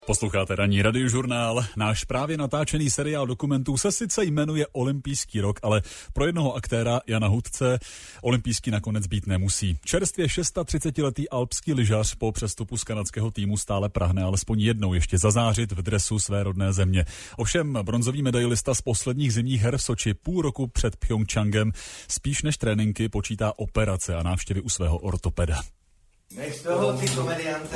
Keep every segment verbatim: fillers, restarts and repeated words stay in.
Posloucháte ranní radiožurnál. Náš právě natáčený seriál dokumentů se sice jmenuje Olympijský rok, ale pro jednoho aktéra Jana Hudce olympijský nakonec být nemusí. Čerstvě třicetišestiletý alpský lyžař po přestupu z kanadského týmu stále prahne alespoň jednou ještě zazářit v dresu své rodné země. Ovšem bronzový medailista z posledních zimních her v Soči půl roku před Pchjongčchangem spíš než tréninky počítá operace a návštěvy u svého ortopeda. Nech toho, ty komediante.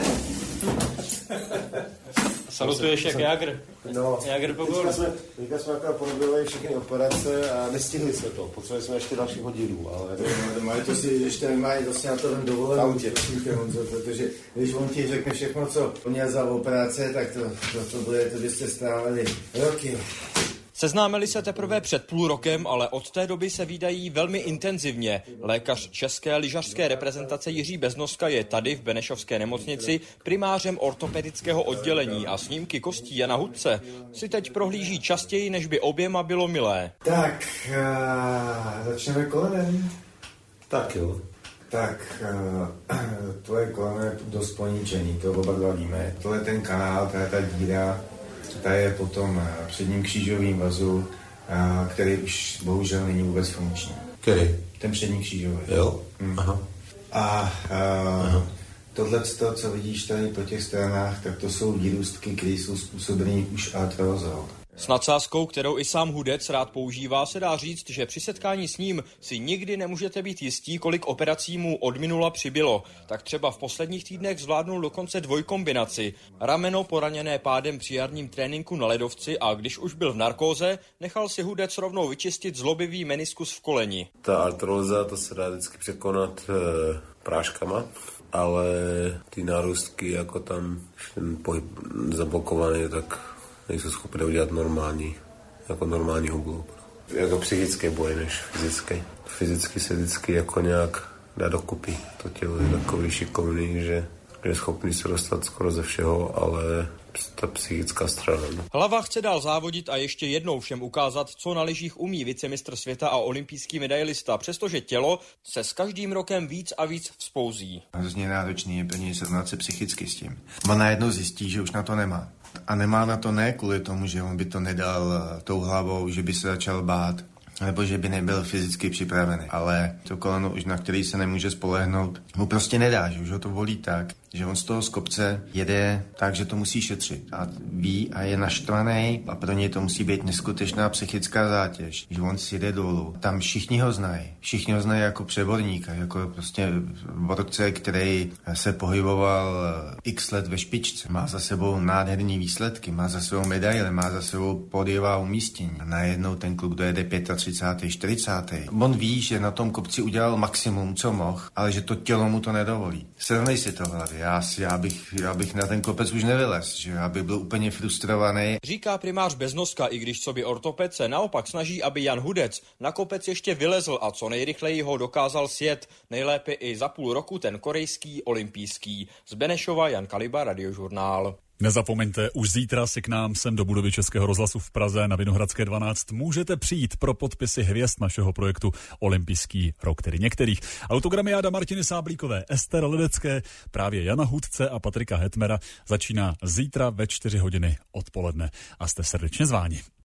Salutuješ jak Jágr. No, Jágr Pogol. teďka jsme jako porobili všechny operace a nestihli jsme to. Potřebovali jsme ještě dalšího dílu, ale... Mají to si, ještě nemají vlastně na to ten dovolenou tě, protože když on ti řekne všechno, co měl za operace, tak to, to, to bude, to byste strávili roky. Seznámili se teprve před půl rokem, ale od té doby se vídají velmi intenzivně. Lékař české lyžařské reprezentace Jiří Beznoska je tady v Benešovské nemocnici primářem ortopedického oddělení a snímky kostí Jana Hudce si teď prohlíží častěji, než by oběma bylo milé. Tak, uh, začneme kolenem. Tak jo. Tak, uh, tvoje koleno je dost poníčený, to oba dva víme. Tohle je ten kanál, to je ta díra. Ta je potom předním křížovým vazu, který už bohužel není vůbec funkční. Který? Ten přední křížový. Jo? Mm. Aha. A tohle, co vidíš tady po těch stranách, tak to jsou výrůstky, které jsou způsobené už artrózou. S nadsázkou, kterou i sám Hudec rád používá, se dá říct, že při setkání s ním si nikdy nemůžete být jistí, kolik operací mu od minula přibylo. Tak třeba v posledních týdnech zvládnul dokonce dvojkombinaci. Rameno poraněné pádem při jarním tréninku na ledovci a když už byl v narkóze, nechal si Hudec rovnou vyčistit zlobivý meniskus v koleni. Ta artróza, to se dá vždycky překonat e, práškama, ale ty nárůstky, jako tam ten pohyb zablokovaný, tak nejsou schopni udělat normální, jako normální hublu. Jako psychické boje než fyzické. Fyzicky se vždycky jako nějak dá dokupy. To tělo je takový šikovný, že je schopný se dostat skoro ze všeho, ale ta psychická strana. No. Hlava chce dál závodit a ještě jednou všem ukázat, co na lyžích umí vicemistr světa a olympijský medailista, přestože tělo se s každým rokem víc a víc vzpouzí. Hrozně náročný je pro něj srovnat se psychicky s tím. On najednou zjistí, že už na to nemá. A nemá na to ne kvůli tomu, že on by to nedal tou hlavou, že by se začal bát, nebo že by nebyl fyzicky připravený. Ale to koleno, už na který se nemůže spolehnout, mu prostě nedá, že už ho to volí tak, že on z toho z kopce jede tak, že to musí šetřit. A ví a je naštvaný a pro něj to musí být neskutečná psychická zátěž, že on si jde dolů. Tam všichni ho znají. Všichni ho znají jako přeborníka, jako prostě borce, který se pohyboval x let ve špičce. Má za sebou nádherný výsledky, má za sebou medaile, má za sebou pódiová umístění. A najednou ten kluk dojede třicátý pátý čtyřicátý On ví, že na tom kopci udělal maximum, co mohl, ale že to tělo mu to nedovolí. Srovnej si to v hlavě. Já, si, já, bych, já bych na ten kopec už nevylez, že já bych byl úplně frustrovaný. Říká primář Beznoska, i když coby ortoped se naopak snaží, aby Jan Hudec na kopec ještě vylezl a co nejrychleji ho dokázal sjet. Nejlépe i za půl roku ten korejský olympijský. Z Benešova Jan Kaliba, Radiožurnál. Nezapomeňte, už zítra si k nám sem do budovy Českého rozhlasu v Praze na Vinohradské dvanáct můžete přijít pro podpisy hvězd našeho projektu Olympijský rok, tedy některých. Autogramy Jáda Martiny Sáblíkové, Ester Ledecké, právě Jana Hudce a Patrika Hetmera začíná zítra ve čtyři hodiny odpoledne a jste srdečně zváni.